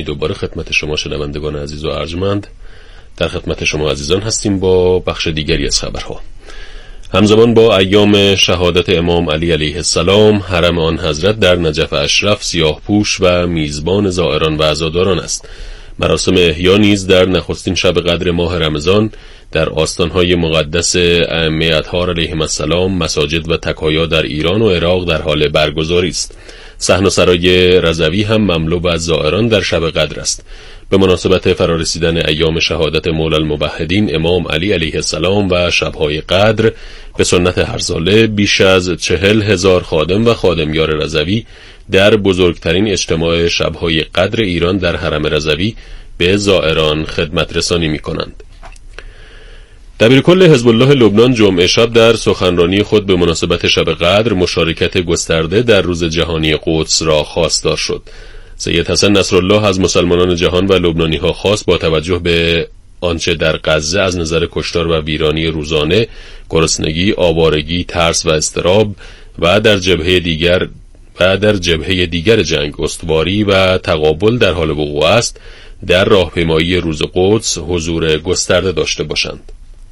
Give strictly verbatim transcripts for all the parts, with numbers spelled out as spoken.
دوباره خدمت شما شنوندگان عزیز و ارجمند. در خدمت شما عزیزان هستیم با بخش دیگری از خبرها. همزمان با ایام شهادت امام علی علیه السلام، حرم آن حضرت در نجف اشرف سیاه‌پوش و میزبان زائران و عزاداران است. مراسم احیا نیز در نخستین شب قدر ماه رمضان در آستانهای مقدس ائمه اطهار علیهم السلام، مساجد و تکایا در ایران و عراق در حال برگزاری است. صحنه‌سرای رضوی هم مملو از زائران در شب قدر است. به مناسبت فرارسیدن ایام شهادت مولا الموحدین امام علی علیه السلام و شب‌های قدر، به سنت هر ساله بیش از چهل هزار خادم و خادمیار رضوی در بزرگترین اجتماع شب‌های قدر ایران در حرم رضوی به زائران خدمت رسانی می‌کنند. دبیرکل حزب الله لبنان جمعه شب در سخنرانی خود به مناسبت شب قدر مشارکت گسترده در روز جهانی قدس را خواستار شد. سید حسن نصرالله از مسلمانان جهان و لبنانی‌ها خواست با توجه به آنچه در غزه از نظر کشتار و ویرانی روزانه، گرسنگی، آوارگی، ترس و اضطراب و در جبهه دیگر و در جبهه دیگر جنگ استواری و تقابل در حال وقوع است، در راهپیمایی روز قدس حضور گسترده داشته باشند.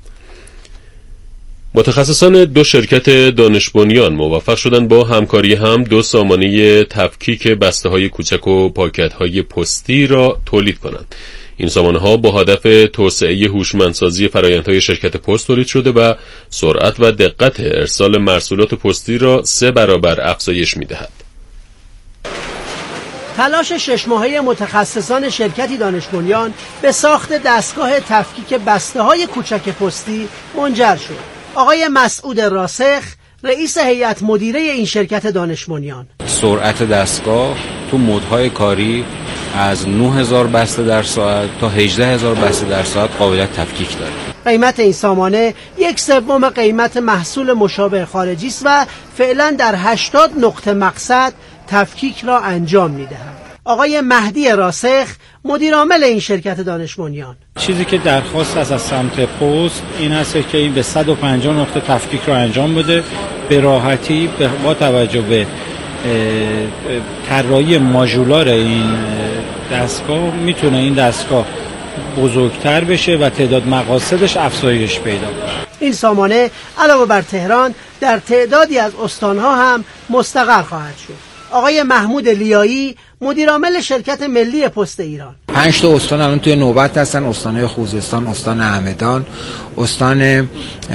متخصصان دو شرکت دانش بنیان موفق شدند با همکاری هم دو سامانه تفکیک بسته‌های کوچک و پاکت‌های پستی را تولید کنند. این سامانه‌ها با هدف توسعه هوشمندسازی فرآیندهای شرکت پست تولید شده و سرعت و دقت ارسال مرسولات پستی را سه برابر افزایش می‌دهد. تلاش شش ماهه متخصصان شرکتی دانش بنیان به ساخت دستگاه تفکیک بسته‌های کوچک پستی منجر شد. آقای مسعود راسخ، رئیس هیئت مدیره این شرکت دانش بنیان: سرعت دستگاه تو مودهای کاری از نه هزار بسته در ساعت تا هجده هزار بسته در ساعت قابلیت تفکیک داره. قیمت این سامانه یک سوم قیمت محصول مشابه خارجی است و فعلا در هشتاد نقطه مقصد تفکیک را انجام می‌دهد. آقای مهدی راسخ، مدیر عامل این شرکت دانش بنیان: چیزی که درخواست از از سمت پست این است که این به صد و پنجاه نقطه تفکیک رو انجام بده به راحتی، با توجه به طراحی ماژولار این دستگاه میتونه این دستگاه بزرگتر بشه و تعداد مقاصدش افزایش پیدا کنه. این سامانه علاوه بر تهران در تعدادی از استانها هم مستقر خواهد شد. آقای محمود لیایی، مدیر عامل شرکت ملی پست ایران: پنج تا استان الان توی نوبت هستن: استان خوزستان، استان همدان، استان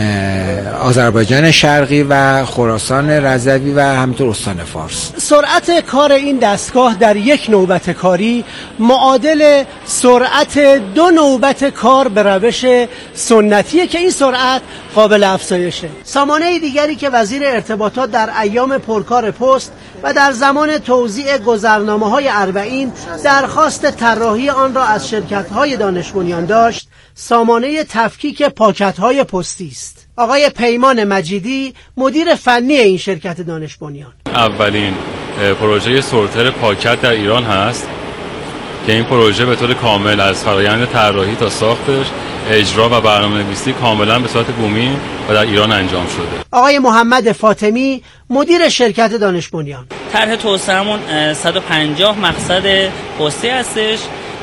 آذربایجان شرقی و خراسان رضوی و همینطور استان فارس. سرعت کار این دستگاه در یک نوبت کاری معادل سرعت دو نوبت کار به روش سنتیه که این سرعت قابل افزایشه. سامانه دیگری که وزیر ارتباطات در ایام پرکار پست و در زمان توزیع گذرنامه‌های اربعین درخواست طراحی آن را از شرکت‌های دانش بنیان داشت، سامانه تفکیک پاکت‌های پستی است. آقای پیمان مجیدی، مدیر فنی این شرکت دانش بنیان: اولین پروژه سورتر پاکت در ایران هست که این پروژه به طور کامل از فرآیند طراحی تا ساختش، اجرا و برنامه‌نویسی کاملا به صورت بومی و در ایران انجام شده. آقای محمد فاطمی، مدیر شرکت دانش بنیان: طرح توسعه‌مون صد و پنجاه مقصد پستی هستش.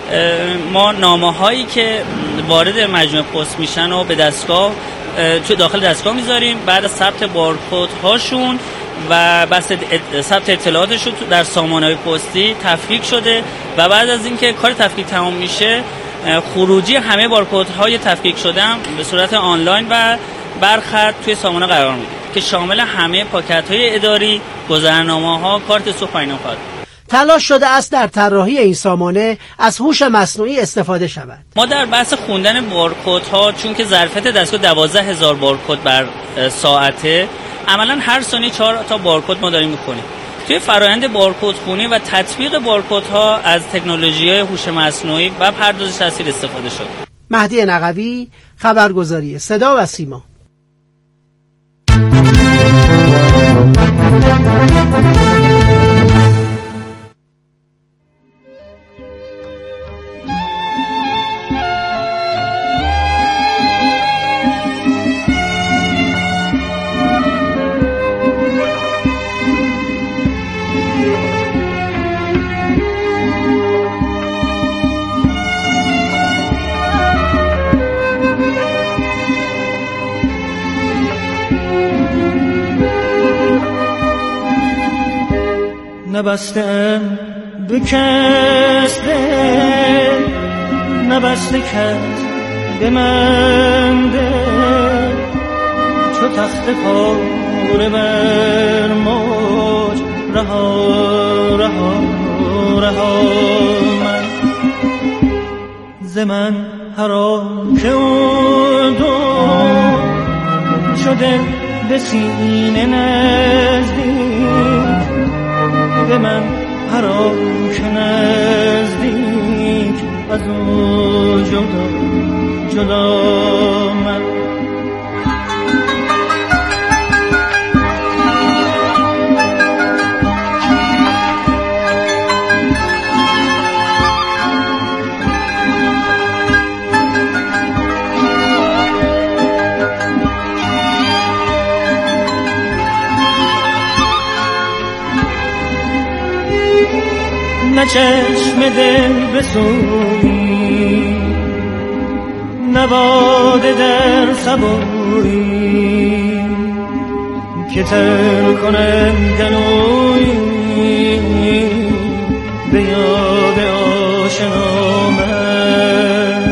ما نامه‌هایی که وارد مجموعه پست میشن و به دستگاه تو داخل دستگاه میذاریم، بعد ثبت بارکد هاشون و بس ثبت اطلاعاتشون در سامانه‌های پستی تفکیک شده و بعد از اینکه کار تفکیک تمام میشه، خروجی همه بارکدهای تفکیک شده هم به صورت آنلاین و برخط توی سامانه قرار میده که شامل همه پاکت‌های اداری، گذرنامه‌ها، کارت سوخت و اینا خواهد. تلاش شده است در طراحی این سامانه از هوش مصنوعی استفاده شود. ما در بحث خوندن بارکدها، چون که ظرفیت دستگاه دوازده هزار بارکد بر ساعته، عملاً هر ثانیه چهار تا بارکد ما داریم می‌خونیم. توی فرآیند بارکد خونی و تطبیق بارکدها از تکنولوژی‌های هوش مصنوعی و پردازش تصویر استفاده شد. مهدی نقوی، خبرگزاری صدا و سیما. نبستم به کس دل، نبسته کس به من دل، چو تخت پاره بر موج رها رها رها من ز من حرام که او دو شده به سینه نزدیک، به من حرام که نزدیک از او جدا جدا من نه چشم دل بسویی، نه باده در سبویی که تر کنم گلویی به یاد آشنا من.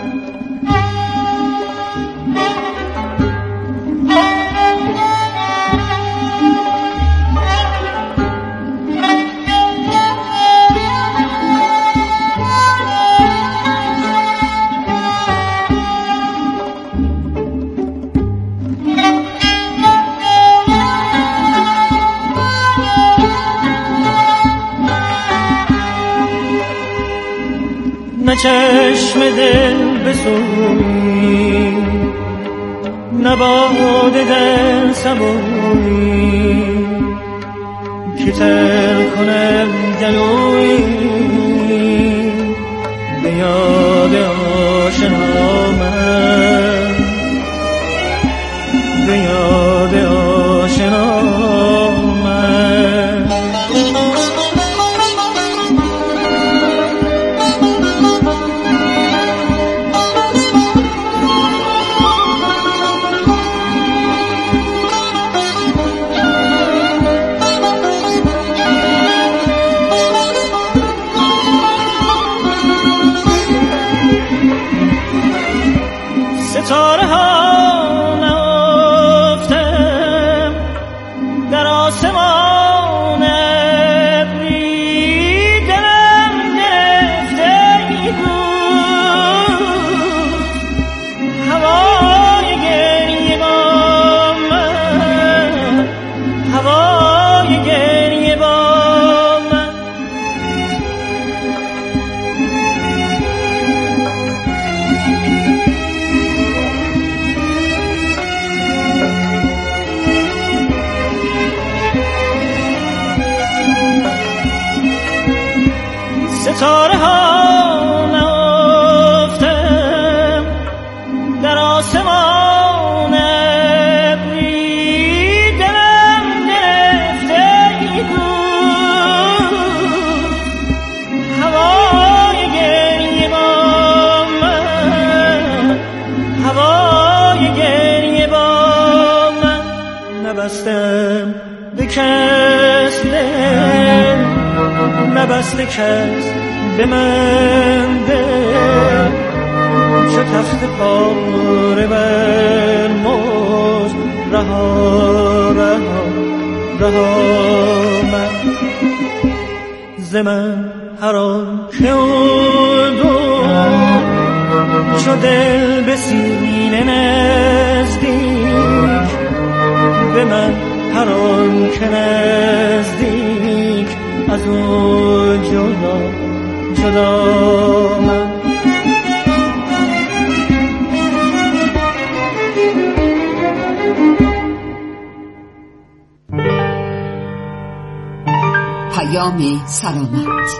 نه چشم دل بسویی، نه باده در سبویی که تر کنم گلویی به یاد آشنا من، به یاد آشنا من. ستاره ها نهفتم در آسمان ابری، دلم گرفته بود هوای گریه با من، هوای گریه با من. ستاره ها نهفتم در آسمان ابری، دلم گرفته بود هوای گریه با من، هوای گریه با من. نبستم به کس دل، نبسته کس به من دل، چو تخت پاره بر موج رها رها رها من ز من حرام که او دو چو دل به سینه نزدیک، به من حرام که نزدیک از او جدا جدا من. پیام سلامت.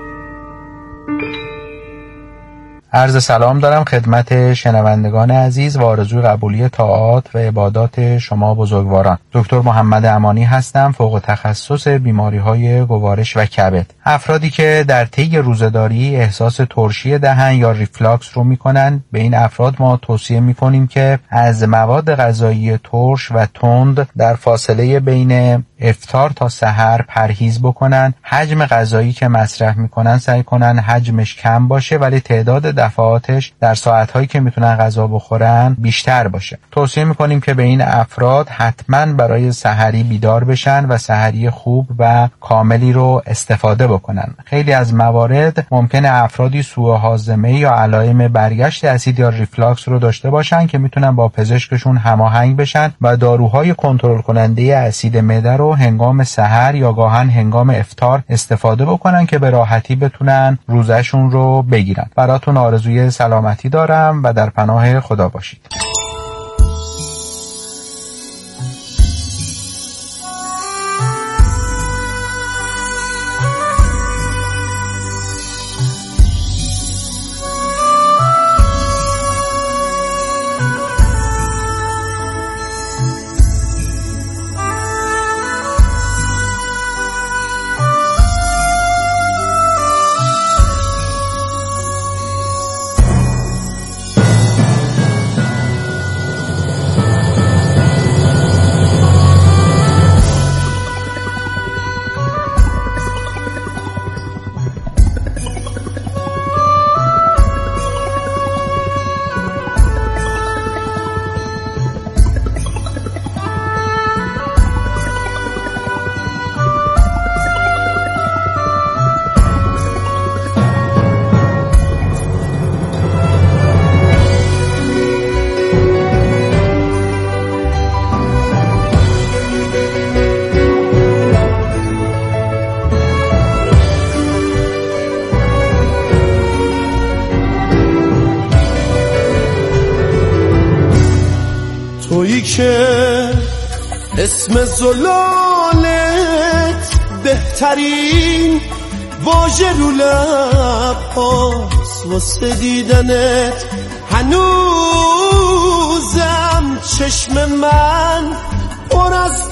عرض سلام دارم خدمت شنوندگان عزیز و آرزوی قبولی طاعات و عبادات شما بزرگواران. دکتر محمد امانی هستم، فوق تخصص بیماری‌های گوارش و کبد. افرادی که در طی روزه‌داری احساس ترشی دهن یا ریفلاکس رو میکنن، به این افراد ما توصیه میکنیم که از مواد غذایی ترش و تند در فاصله بین افطار تا سحر پرهیز بکنن. حجم غذایی که مصرف میکنن سعی کنن حجمش کم باشه ولی تعداد دفعاتش در ساعتهایی که میتونن غذا بخورن بیشتر باشه. توصیه میکنیم که به این افراد حتما برای سحری بیدار بشن و سحری خوب و کاملی رو استفاده بکنن. خیلی از موارد ممکنه افرادی سوء هاضمه یا علائم برگشت اسید یا ریفلاکس رو داشته باشن که میتونن با پزشکشون هماهنگ بشن و داروهای کنترل کننده اسید معده رو هنگام سحر یا گاهن هنگام افطار استفاده بکنن که به راحتی بتونن روزشون رو بگیرن. براتون آرزوی سلامتی دارم و در پناه خدا باشید. تویی که اسم زلالت بهترین واژه رو لب هاست واسه دیدنت. هنوزم چشم من پر از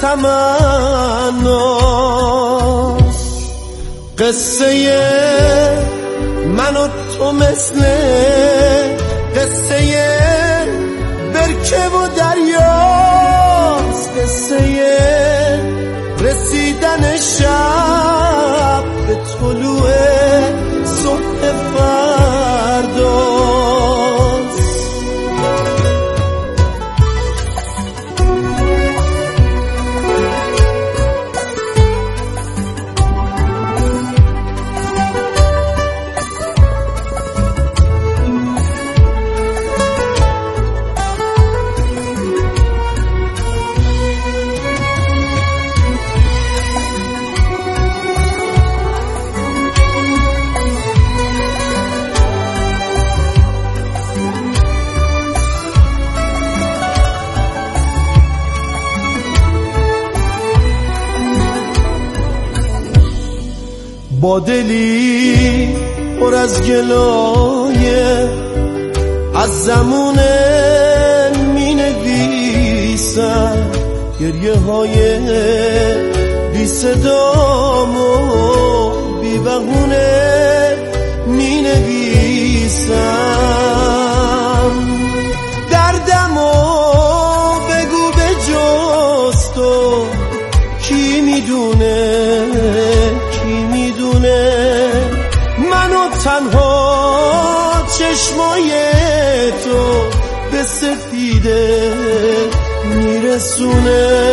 تمناست. قصه من و تو مثل قصه برکه و دریاست. قصه رسیدن شب به طلوع صبح فرداست. با دلی پر از گلایه از زمون می نویسم گریه های بی صدام و بی بهونه می نویسم. دردم و بگو به جز تو کی میدونه منو تنها چشمای تو به سفیده میرسونه.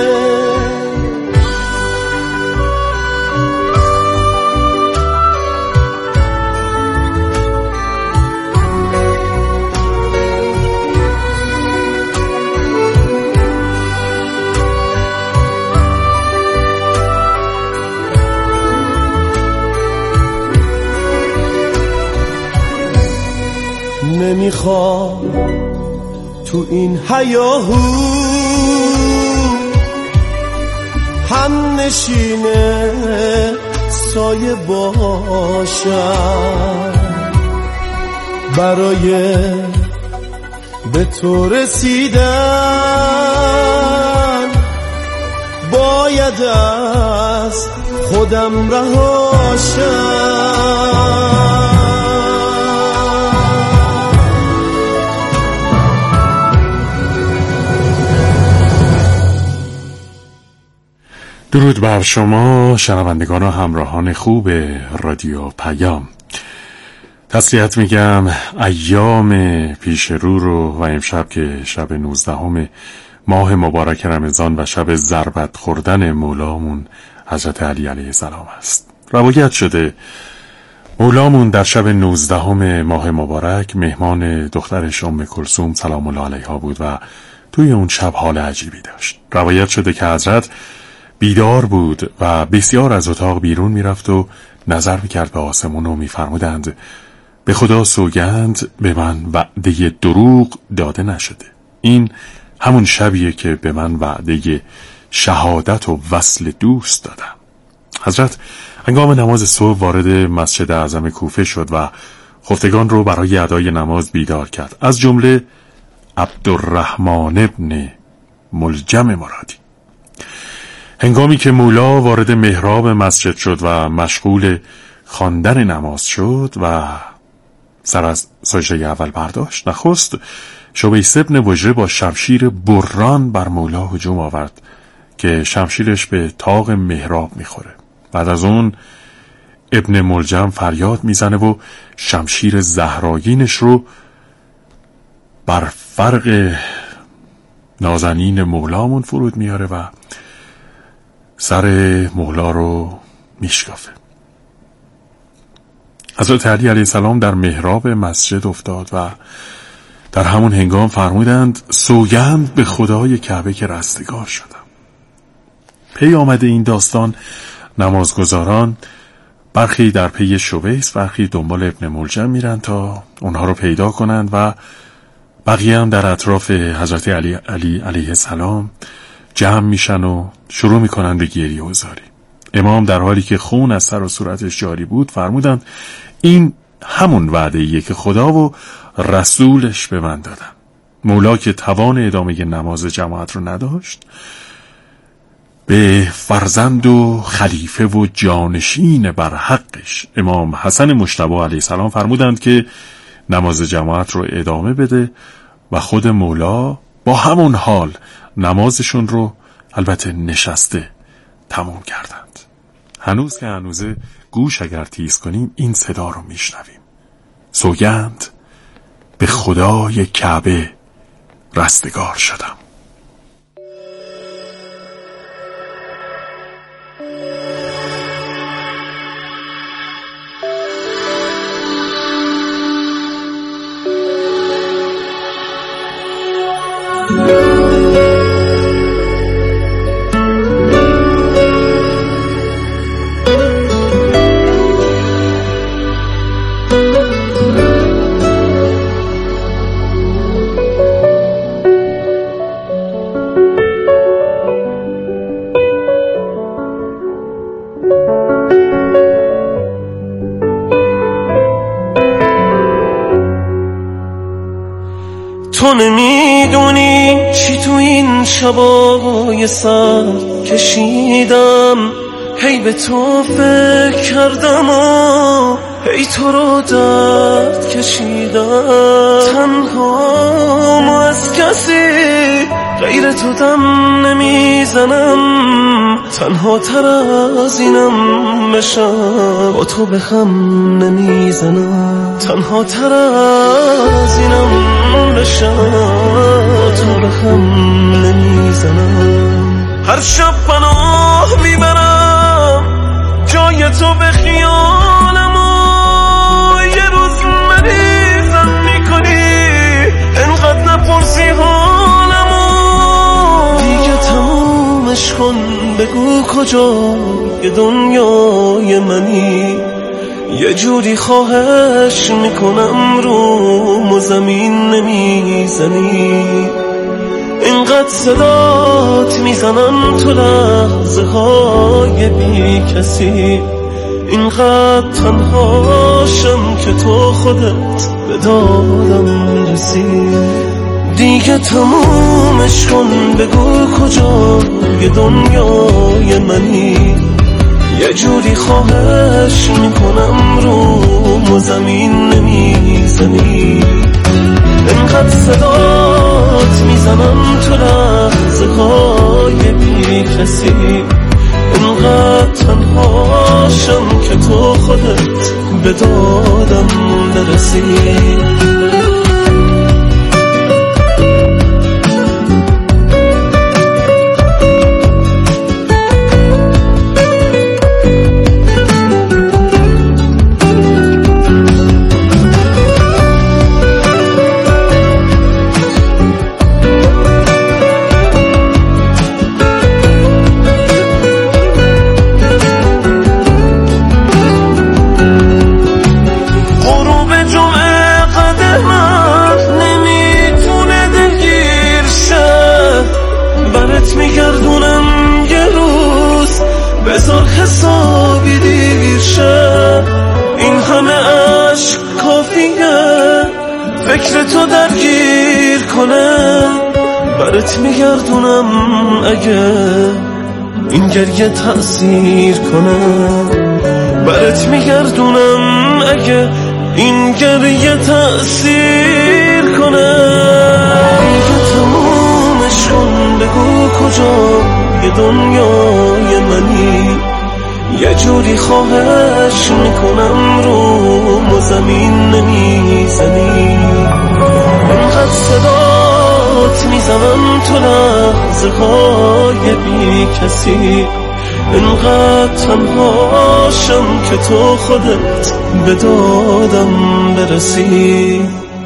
نمیخوام تو این هیاهو هم نشینه سایه باشم. برای به تو رسیدن باید از خودم رهاشم. درود بر شما شنوندگان و همراهان خوب رادیو پیام. تسلیت میگم ایام پیش رو رو و امشب که شب نوزدهم ماه مبارک رمضان و شب ضربت خوردن مولامون حضرت علی علیه السلام است. روایت شده مولامون در شب نوزدهم ماه مبارک مهمان دخترش ام کلثوم سلام الله علیها بود و توی اون شب حال عجیبی داشت. روایت شده که حضرت بیدار بود و بسیار از اتاق بیرون میرفت و نظر میکرد به آسمون و میفرمودند به خدا سوگند به من وعده دروغ داده نشده. این همون شبیه که به من وعده شهادت و وصل دوست دادم. حضرت هنگام نماز صبح وارد مسجد اعظم کوفه شد و خفتگان رو برای ادای نماز بیدار کرد، از جمله عبدالرحمن ابن ملجم مرادی. هنگامی که مولا وارد محراب مسجد شد و مشغول خواندن نماز شد و سر از سجده اول برداشت، نخست شبیس ابن وجره با شمشیر بران بر مولا هجوم آورد که شمشیرش به طاق محراب میخوره. بعد از اون ابن ملجم فریاد میزنه و شمشیر زهرایینش رو بر فرق نازنین مولامون فرود میاره و سر مولا رو میشکافه. حضرت علی علیه السلام در محراب مسجد افتاد و در همون هنگام فرمودند سوگند به خدای کعبه که رستگار شدم. پی آمده این داستان نمازگزاران برخی در پی شویس برخی دنبال ابن ملجم میرن تا اونها رو پیدا کنند و بقیه هم در اطراف حضرت علی, علی علیه السلام جمع میشن و شروع میکنن به گریه و زاری. امام در حالی که خون از سر و صورتش جاری بود فرمودند این همون وعده‌ایه که خدا و رسولش به من دادن. مولا که توان ادامه نماز جماعت رو نداشت، به فرزند و خلیفه و جانشین بر حقش امام حسن مجتبی علیه السلام فرمودند که نماز جماعت رو ادامه بده و خود مولا با همون حال نمازشون رو البته نشسته تمام کردند. هنوز که هنوزه گوش اگر تیز کنیم این صدا رو میشنویم. سوگند به خدای کعبه رستگار شدم. تو نمیدونی چی تو این شبای سر کشیدم، هی به تو فکر کردم و هی تو رو درد کشیدم. تنها ما از کسی غیر تو دم نمیزنم، تنها تر از اینم بشم با تو به خم نمیزنم، تنها تر از اینم بشم با تو به خم نمیزنم. هر شب پناه میبرم جای تو به خیالم و یه روز مریضم میکنی انقدر نپرسی حالم و دیگه تمومش کن، بگو کجای دنیای منی، یه جوری خواهش میکنم روم و زمین نمیزنی. اینقدر صدات میزنم تو لحظه های بی کسی، اینقدر تنهاشم که تو خودت به دادم میرسی. دیگه تمومش کن، بگو کجای دنیای منی، یه جوری خواهش میکنم روم و زمین نمیزنی. اینقدر صدات میزنم تو لحظه های بی کسی، اینقدر باشم که تو خودت به دادم برسی. حسابی دیر شه این همه عشق کافیه فکر تو درگیر کنه برات میگردونم اگه این گریه تأثیر کنه برات میگردونم اگه این گریه تأثیر کنه بگو تمومش کن بگو کجا یه دنیای منی یه جوری خواهش میکنم رو زمین نمیزنی انقدر صدات میزنم تو لحظه های بی کسی انقدر تنهاشم که تو خودت به دادم برسی.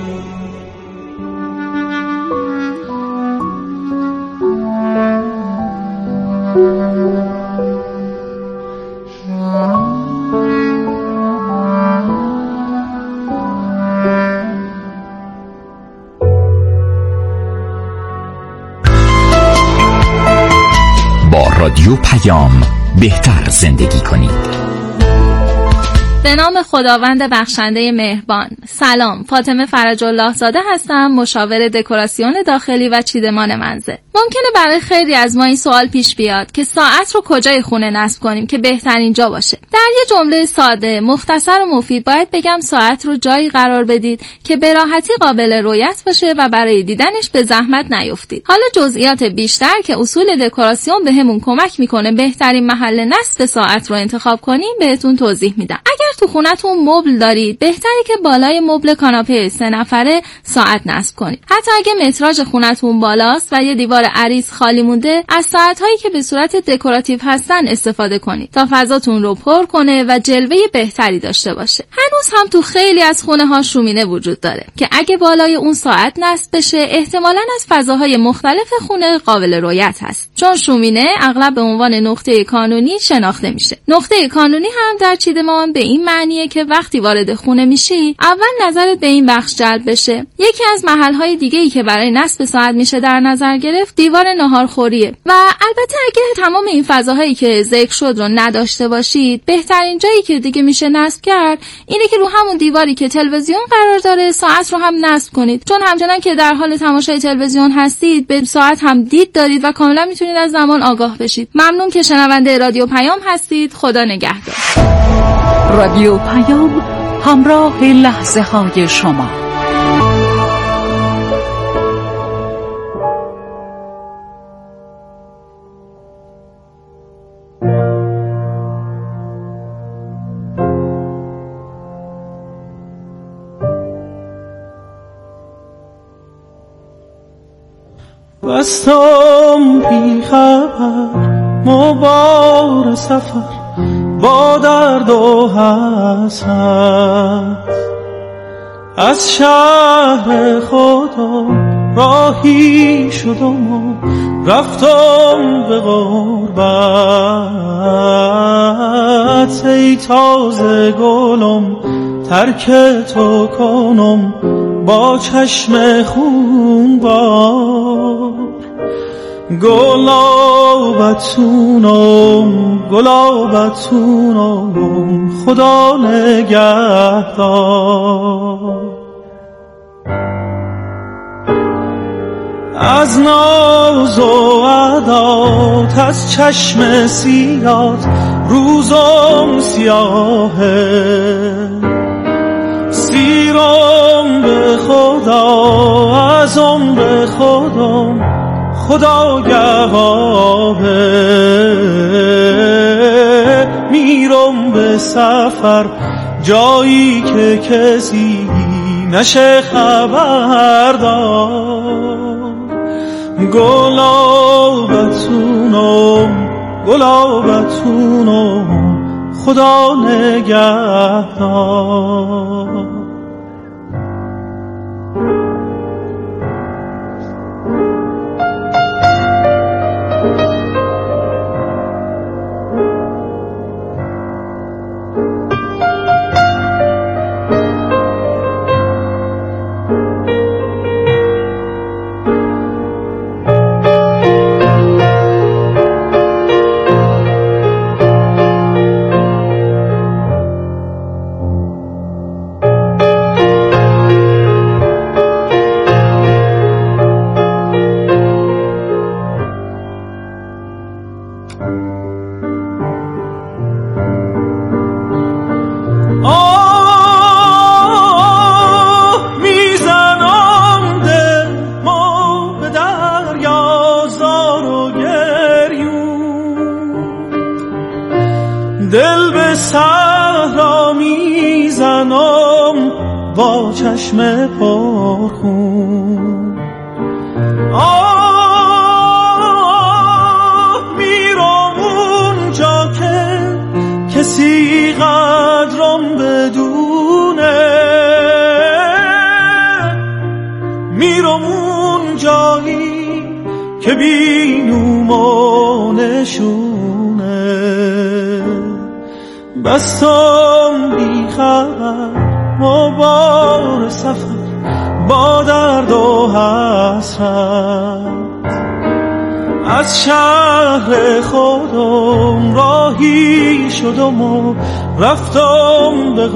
رادیو پیام بهتر زندگی کنید. به نام خداوند بخشنده مهربان. سلام، فاطمه فرج الله زاده هستم، مشاور دکوراسیون داخلی و چیدمان منزل. ممکنه برای خیلی از ما این سوال پیش بیاد که ساعت رو کجای خونه نصب کنیم که بهترین جا باشه. در یه جمله ساده، مختصر و مفید باید بگم ساعت رو جایی قرار بدید که به راحتی قابل رؤیت باشه و برای دیدنش به زحمت نیفتید. حالا جزئیات بیشتر که اصول دکوراسیون بهمون کمک میکنه بهترین محل نصب ساعت رو انتخاب کنیم بهتون توضیح میدم. اگر تو خونتون مبل دارید بهتره که بالای مبل کاناپه سه نفره ساعت نصب کنید. حتی اگه متراژ خونتون بالاست و یه دیوار عریض خالی مونده، از ساعت‌هایی که به صورت دکوراتیو هستن استفاده کنید تا فضاتون رو پر کنه و جلوه بهتری داشته باشه. هنوز هم تو خیلی از خونه‌ها شومینه وجود داره که اگه بالای اون ساعت نصب بشه احتمالاً از فضاهای مختلف خونه قابل رؤیت هست، چون شومینه اغلب به عنوان نقطه کانونی شناخته میشه. نقطه کانونی هم در چیدمان به این معنیه که وقتی وارد خونه میشی اول نظرت به این بخش جلب بشه. یکی از محل‌های دیگه‌ای که برای نصب ساعت میشه در نظر گرفت دیوار ناهارخوریه و البته اگه تمام این فضاهایی که ذکر شد رو نداشته باشید بهترین جایی که دیگه میشه نصب کرد اینه که رو همون دیواری که تلویزیون قرار داره ساعت رو هم نصب کنید، چون همچنان که در حال تماشای تلویزیون هستید به ساعت هم دید دارید و کاملا میتونید از زمان آگاه بشید. ممنون که شنونده رادیو پیام هستید. خدا نگهدار. رادیو پیام، همراه لحظه های شما. بستم بی خبر مبار سفر با درد و حسرت از شهر خودم راهی شدم و رفتم به غربت. ای تازه گلم ترک تو کنم با چشم خون بار گلابتونم گلابتونم خدا نگهدار. از ناز و عدات از چشم سیات روزم سیاهه سیرم به خدا از عمر خودم خدا گواهه میرم به سفر جایی که کسی نشه خبردار. گلابتونم گلابتونم خدا نگهدار. دل به صحرا میزنم با چشم پرخون. آه میرم اونجا که کسی قدرم بدونه، میرم اون جایی که بینومانشونه. بستم بی خبر و بار سفر با درد و حسرت، از شهر خودم راهی شدم و رفتم به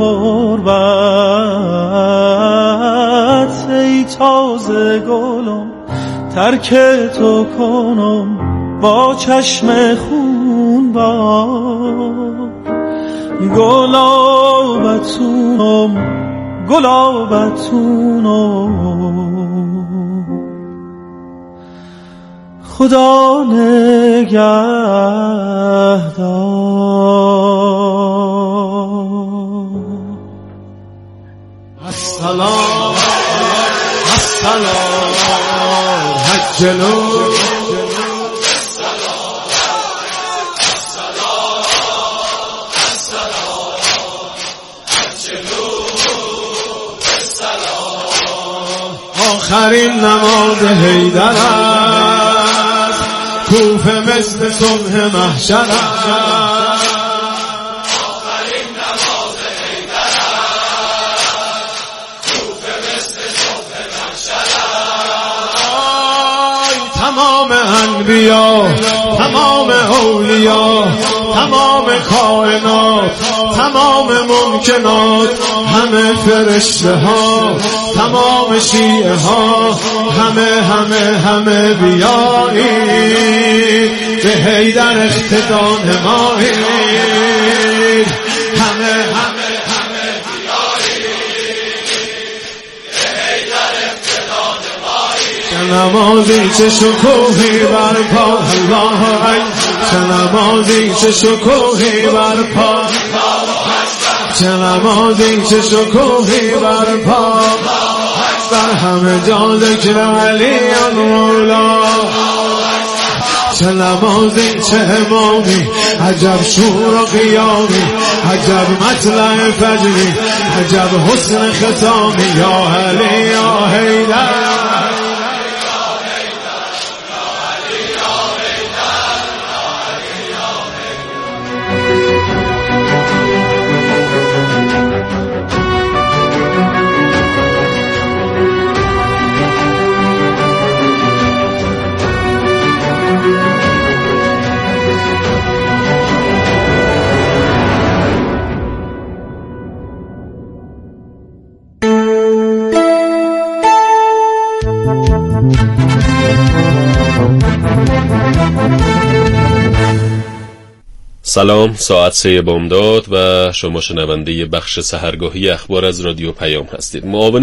غربت. ای تازه گلم ترک تو کنم با چشم خون بار. گلابتونم گلابتونم خدا نگهدار. السلام السلام حجلو آخرین نماز حیدر است، کوفه مثل صبح محشر است. آخرین نماز حیدر است، کوفه مثل صبح محشر است. تمام انبیا، تمام اولیا، تمام کائنات، تمام ممکنات، همه فرشته ها، تمام شیعه ها، همه همه همه بیایید به حیدر اقتدا نمایید. همه همه همه بیایید به حیدر اقتدا نمایید. چه نمازی چه شکوهی برپا، الله اکبر. چه نمازی چه شکوهی برپا، چه نمازی چه شکوهی برپا، در همه جا ذکر علی مولا. چه نمازی چه امامی، عجب شور و قیامی، عجب مطلع فجری، عجب حسن ختامی. یا علی یا حیدر، سلام، ساعت سه بامداد و شما شنونده بخش سحرگاهی اخبار از رادیو پیام هستید. معاون